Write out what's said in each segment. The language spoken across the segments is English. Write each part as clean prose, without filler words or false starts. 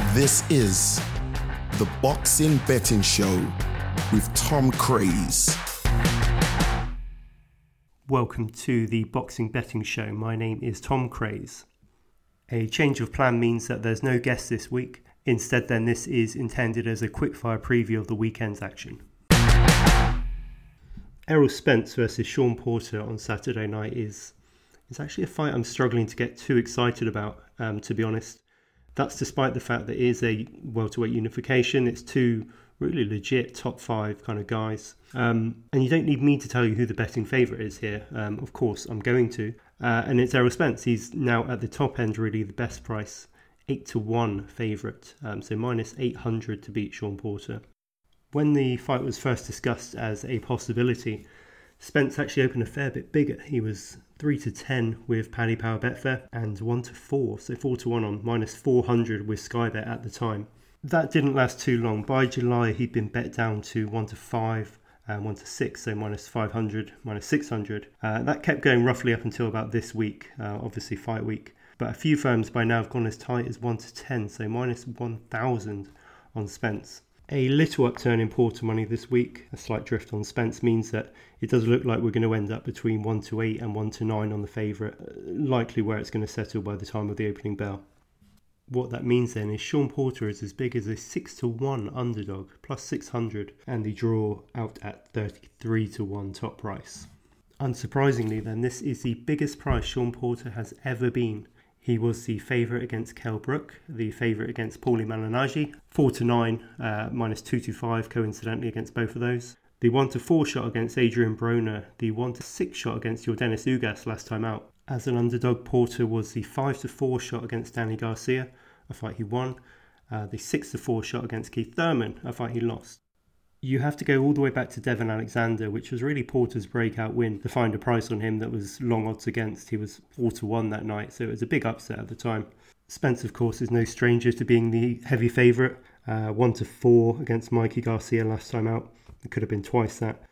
This is the Boxing Betting Show with Tom Craze. Welcome to the Boxing Betting Show. My name is Tom Craze. A change of plan means that there's no guest this week. Instead, then, this is intended as a quickfire preview of the weekend's action. Errol Spence versus Sean Porter on Saturday night is actually a fight I'm struggling to get too excited about, to be honest. That's despite the fact that it is a welterweight unification. It's two really legit top five kind of guys. And you don't need me to tell you who the betting favourite is here. Of course, I'm going to. And it's Errol Spence. He's now at the top end, really, the best price. 8-1 favourite. So minus 800 to beat Sean Porter. When the fight was first discussed as a possibility, Spence actually opened a fair bit bigger. He was 3-10 with Paddy Power Betfair and 1-4, so 4-1 on minus 400 with Sky Bet at the time. That didn't last too long. By July, he'd been bet down to 1-5 and 1-6, so minus 500, minus 600. That kept going roughly up until about this week, obviously fight week. But a few firms by now have gone as tight as 1-10, so minus 1,000 on Spence. A little upturn in Porter money this week, a slight drift on Spence, means that it does look like we're going to end up between 1-8 and 1-9 on the favourite, likely where it's going to settle by the time of the opening bell. What that means then is Sean Porter is as big as a 6-1 underdog, plus 600, and the draw out at 33-1 top price. Unsurprisingly then, this is the biggest price Sean Porter has ever been. He was the favourite against Kell Brook, the favourite against Paulie Malignaggi, 4-9, minus 225 coincidentally against both of those. The 1-4 shot against Adrian Broner, the 1-6 shot against Yordenis Ugas last time out. As an underdog, Porter was the 5-4 shot against Danny Garcia, a fight he won, the 6-4 shot against Keith Thurman, a fight he lost. You have to go all the way back to Devon Alexander, which was really Porter's breakout win, to find a price on him that was long odds against. He was 4-1 that night, so it was a big upset at the time. Spence, of course, is no stranger to being the heavy favourite. 1-4 against Mikey Garcia last time out. It could have been twice that.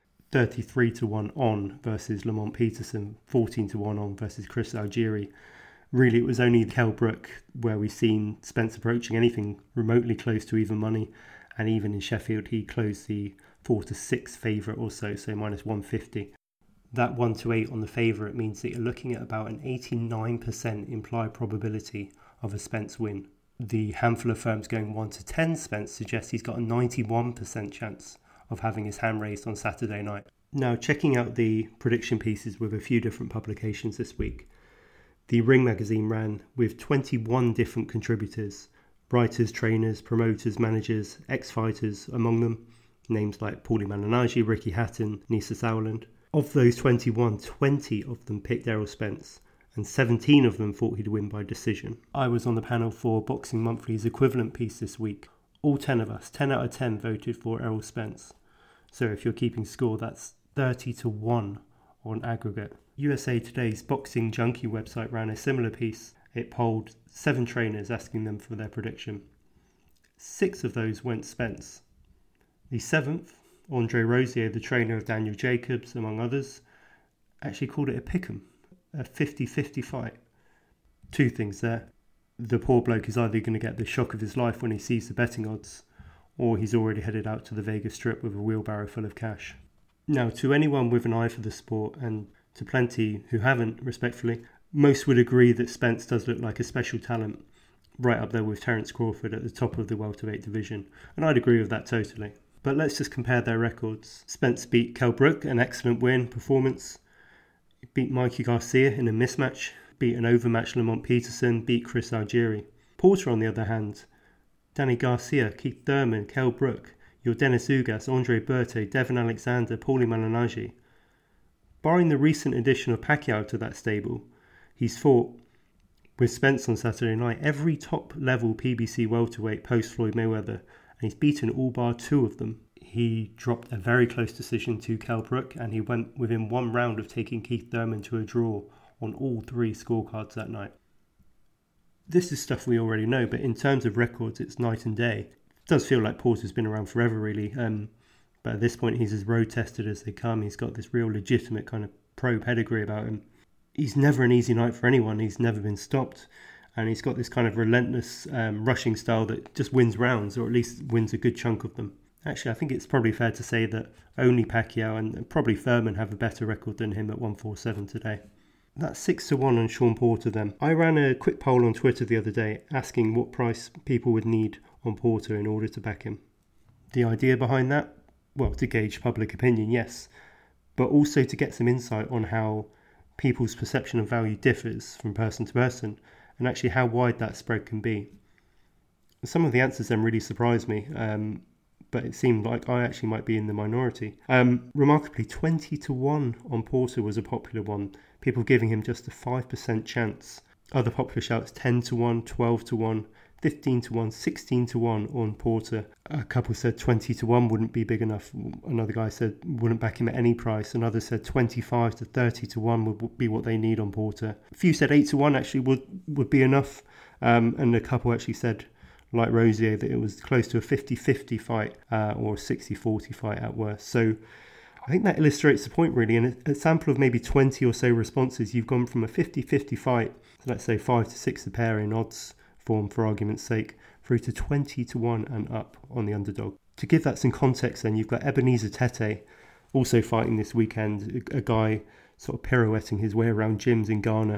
33-1 on versus Lamont Peterson. 14-1 on versus Chris Algieri. Really, it was only Kell Brook where we've seen Spence approaching anything remotely close to even money. And even in Sheffield, he closed the 4-6 favourite or so minus 150. That 1-8 on the favourite means that you're looking at about an 89% implied probability of a Spence win. The handful of firms going 1-10 Spence suggests he's got a 91% chance of having his hand raised on Saturday night. Now, checking out the prediction pieces with a few different publications this week, the Ring magazine ran with 21 different contributors. Writers, trainers, promoters, managers, ex-fighters among them. Names like Paulie Malignaggi, Ricky Hatton, Nisa Sauerland. Of those 21, 20 of them picked Errol Spence, and 17 of them thought he'd win by decision. I was on the panel for Boxing Monthly's equivalent piece this week. All 10 of us, 10 out of 10, voted for Errol Spence. So if you're keeping score, that's 30-1 on aggregate. USA Today's Boxing Junkie website ran a similar piece. It polled 7 trainers asking them for their prediction. 6 of those went Spence. The 7th, Andre Rosier, the trainer of Daniel Jacobs, among others, actually called it a pick'em, a 50-50 fight. 2 things there. The poor bloke is either going to get the shock of his life when he sees the betting odds, or he's already headed out to the Vegas Strip with a wheelbarrow full of cash. Now, to anyone with an eye for the sport, and to plenty who haven't, respectfully, most would agree that Spence does look like a special talent, right up there with Terence Crawford at the top of the welterweight division, and I'd agree with that totally. But let's just compare their records. Spence beat Kell Brook, an excellent win performance. He beat Mikey Garcia in a mismatch, beat an overmatched Lamont Peterson, beat Chris Algieri. Porter, on the other hand, Danny Garcia, Keith Thurman, Kell Brook, Yordenis Ugas, Andre Berthe, Devon Alexander, Paulie Malignaggi. Barring the recent addition of Pacquiao to that stable, he's fought with Spence on Saturday night every top-level PBC welterweight post-Floyd Mayweather, and he's beaten all bar 2 of them. He dropped a very close decision to Kell Brook, and he went within 1 round of taking Keith Thurman to a draw on all 3 scorecards that night. This is stuff we already know, but in terms of records, it's night and day. It does feel like Porter's been around forever, really, but at this point, he's as road-tested as they come. He's got this real legitimate kind of pro pedigree about him. He's never an easy night for anyone. He's never been stopped. and he's got this kind of relentless rushing style that just wins rounds, or at least wins a good chunk of them. Actually, I think it's probably fair to say that only Pacquiao and probably Thurman have a better record than him at 147 today. That's 6-1 on Shawn Porter then. I ran a quick poll on Twitter the other day asking what price people would need on Porter in order to back him. The idea behind that? Well, to gauge public opinion, yes, but also to get some insight on how people's perception of value differs from person to person, and actually how wide that spread can be. Some of the answers then really surprised me, but it seemed like I actually might be in the minority. Remarkably, 20-1 on Porter was a popular one, people giving him just a 5% chance. Other popular shouts 10-1, 12-1, 15-1, 16-1 on Porter. A couple said 20-1 wouldn't be big enough. Another guy said wouldn't back him at any price. Another said 25 to 30-1 would be what they need on Porter. A few said 8-1 actually would be enough. And a couple actually said, like Rosier, that it was close to a 50-50 fight or a 60-40 fight at worst. So I think that illustrates the point really. In a sample of maybe 20 or so responses, you've gone from a 50-50 fight, so let's say 5 to 6 a pair in odds form for argument's sake, through to 20-1 and up on the underdog. To give that some context then, you've got Ebenezer Tete also fighting this weekend, a guy sort of pirouetting his way around gyms in Ghana,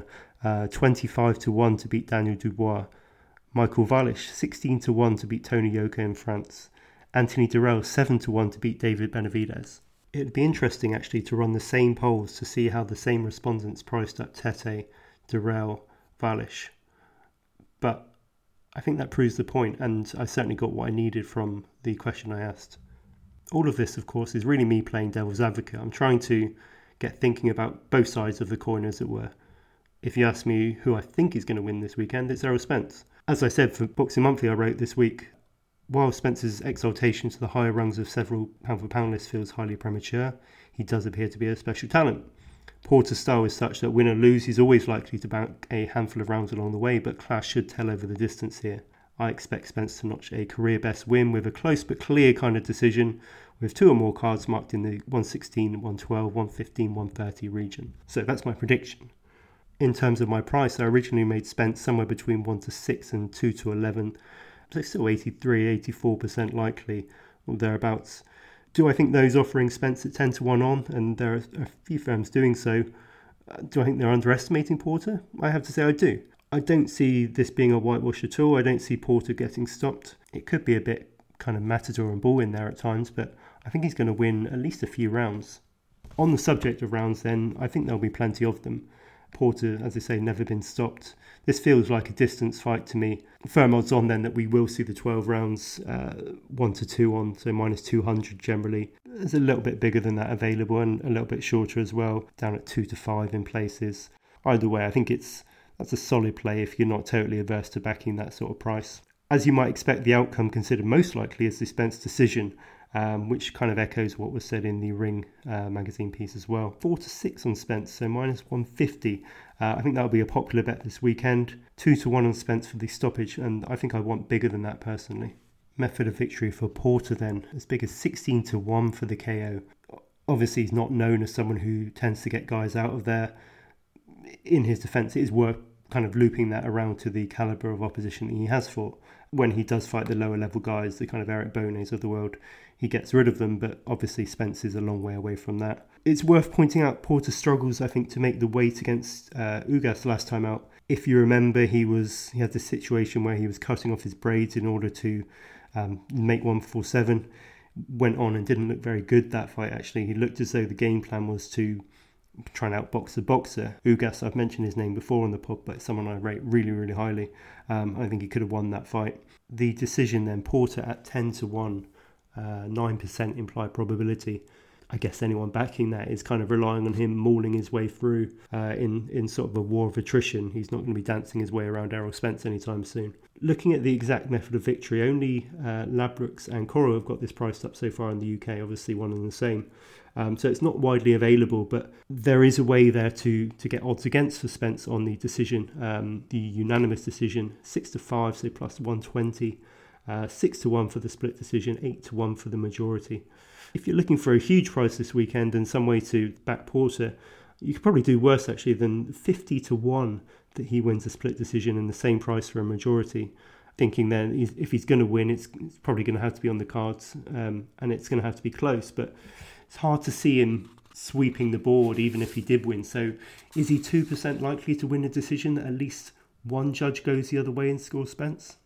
25-1 to beat Daniel Dubois. Michael Wallisch, 16-1 to beat Tony Yoka in France. Anthony Dirrell, 7-1 to beat David Benavidez. It'd be interesting actually to run the same polls to see how the same respondents priced up Tete, Dirrell, Wallisch. But I think that proves the point, and I certainly got what I needed from the question I asked. All of this, of course, is really me playing devil's advocate. I'm trying to get thinking about both sides of the coin, as it were. If you ask me who I think is going to win this weekend, it's Errol Spence. As I said, for Boxing Monthly I wrote this week, while Spence's exaltation to the higher rungs of several pound-for-pound lists feels highly premature, he does appear to be a special talent. Porter's style is such that win or lose, he's always likely to bank a handful of rounds along the way, but class should tell over the distance here. I expect Spence to notch a career best win with a close but clear kind of decision, with 2 or more cards marked in the 116, 112, 115, 130 region. So that's my prediction. In terms of my price, I originally made Spence somewhere between 1-6 and 2-11, so still 83, 84% likely, or thereabouts. Do I think those offering Spence at 10-1 on, and there are a few firms doing so, do I think they're underestimating Porter? I have to say I do. I don't see this being a whitewash at all. I don't see Porter getting stopped. It could be a bit kind of Matador and Bull in there at times, but I think he's going to win at least a few rounds. On the subject of rounds then, I think there'll be plenty of them. Porter, as I say, never been stopped. This feels like a distance fight to me. Firm odds on then that we will see the 12 rounds 1-2 on, so minus 200 generally. There's a little bit bigger than that available and a little bit shorter as well, down at 2-5 in places. Either way, I think that's a solid play if you're not totally averse to backing that sort of price. As you might expect, the outcome considered most likely is the Spence decision, which kind of echoes what was said in the Ring magazine piece as well. 4-6 on Spence, so minus 150. I think that'll be a popular bet this weekend. 2-1 on Spence for the stoppage, and I think I want bigger than that personally. Method of victory for Porter then, as big as 16-1 for the KO. Obviously, he's not known as someone who tends to get guys out of there. In his defence, it is worth kind of looping that around to the calibre of opposition that he has fought. When he does fight the lower level guys, the kind of Eric Bonets of the world, he gets rid of them, but obviously Spence is a long way away from that. It's worth pointing out Porter struggles, I think, to make the weight against Ugas last time out. If you remember, he had this situation where he was cutting off his braids in order to make 147. Went on and didn't look very good that fight, actually. He looked as though the game plan was to try and outbox the boxer. Ugas, I've mentioned his name before on the pod, but it's someone I rate really, really highly. I think he could have won that fight. The decision then, Porter at 10-1, 9% implied probability. I guess anyone backing that is kind of relying on him mauling his way through in sort of a war of attrition. He's not going to be dancing his way around Errol Spence anytime soon. Looking at the exact method of victory, only Ladbrokes and Coro have got this priced up so far in the UK, obviously one and the same. So it's not widely available, but there is a way there to get odds against for Spence on the decision, the unanimous decision, 6-5, so plus 120, 6-1 for the split decision, 8-1 for the majority. If you're looking for a huge price this weekend and some way to back Porter, You could probably do worse actually than 50-1 that he wins a split decision and the same price for a majority. Thinking then if he's going to win, it's probably going to have to be on the cards, and it's going to have to be close. But it's hard to see him sweeping the board even if he did win. So is he 2% likely to win a decision that at least one judge goes the other way and scores Spence?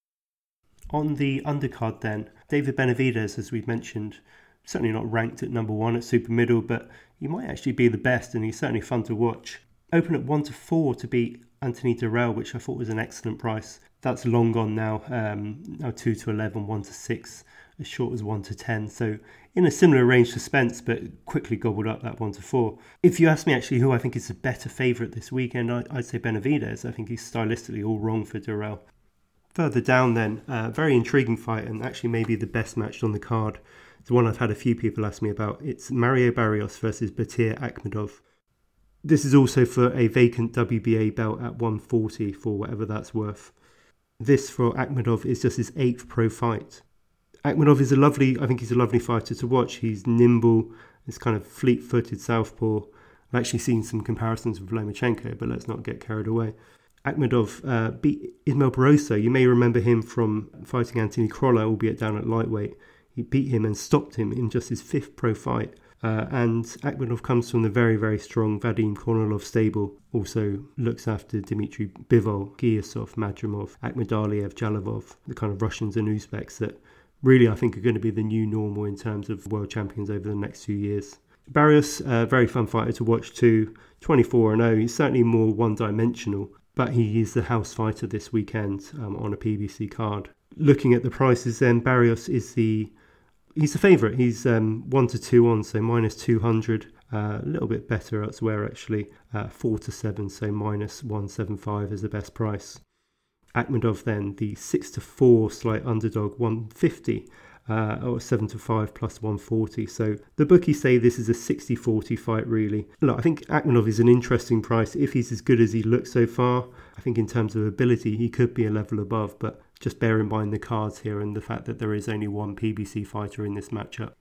On the undercard then, David Benavidez, as we've mentioned, certainly not ranked at number 1 at Super Middle, but he might actually be the best, and he's certainly fun to watch. Open at 1-4 to beat Anthony Durrell, which I thought was an excellent price. That's long gone now. Now 2-11, 1-6, as short as 1-10. So in a similar range to Spence, but quickly gobbled up that 1-4. If you ask me actually who I think is a better favourite this weekend, I'd say Benavidez. I think he's stylistically all wrong for Durrell. Further down then, very intriguing fight, and actually maybe the best match on the card. It's one I've had a few people ask me about. It's Mario Barrios versus Batir Akhmedov. This is also for a vacant WBA belt at 140 for whatever that's worth. This for Akhmedov is just his 8th pro fight. Akhmedov is I think he's a lovely fighter to watch. He's nimble, he's kind of fleet-footed southpaw. I've actually seen some comparisons with Lomachenko, but let's not get carried away. Akhmedov beat Ismael Barroso. You may remember him from fighting Anthony Crolla, albeit down at lightweight. He beat him and stopped him in just his 5th pro fight. And Akhmedov comes from the very, very strong Vadim Kornilov stable. Also looks after Dmitry Bivol, Giyasov, Madrimov, Akhmadaliev, Jalovov, the kind of Russians and Uzbeks that really I think are going to be the new normal in terms of world champions over the next few years. Barrios, very fun fighter to watch too, 24-0. He's certainly more one-dimensional, but he is the house fighter this weekend on a PBC card. Looking at the prices then, Barrios is he's the favourite. He's 1-2 on, so minus 200. A little bit better elsewhere actually. 4-7, so minus 175 is the best price. Akhmedov then, the 6-4 slight underdog, 150. Or 7-5 plus 140. So the bookies say this is a 60-40 fight really. Look, I think Akhmedov is an interesting price if he's as good as he looks so far. I think in terms of ability he could be a level above, but just bear in mind the cards here and the fact that there is only one PBC fighter in this matchup.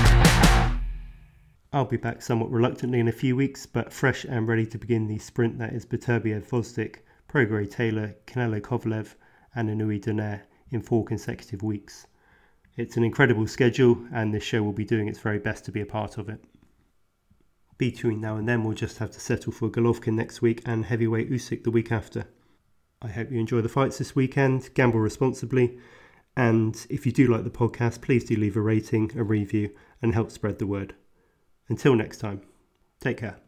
I'll be back somewhat reluctantly in a few weeks, but fresh and ready to begin the sprint that is Beterbiev Gvozdyk, Prograis Taylor, Canelo Kovalev and Inouye Donaire in 4 consecutive weeks. It's an incredible schedule, and this show will be doing its very best to be a part of it. Between now and then, we'll just have to settle for Golovkin next week and heavyweight Usyk the week after. I hope you enjoy the fights this weekend, gamble responsibly, and if you do like the podcast, please do leave a rating, a review, and help spread the word. Until next time, take care.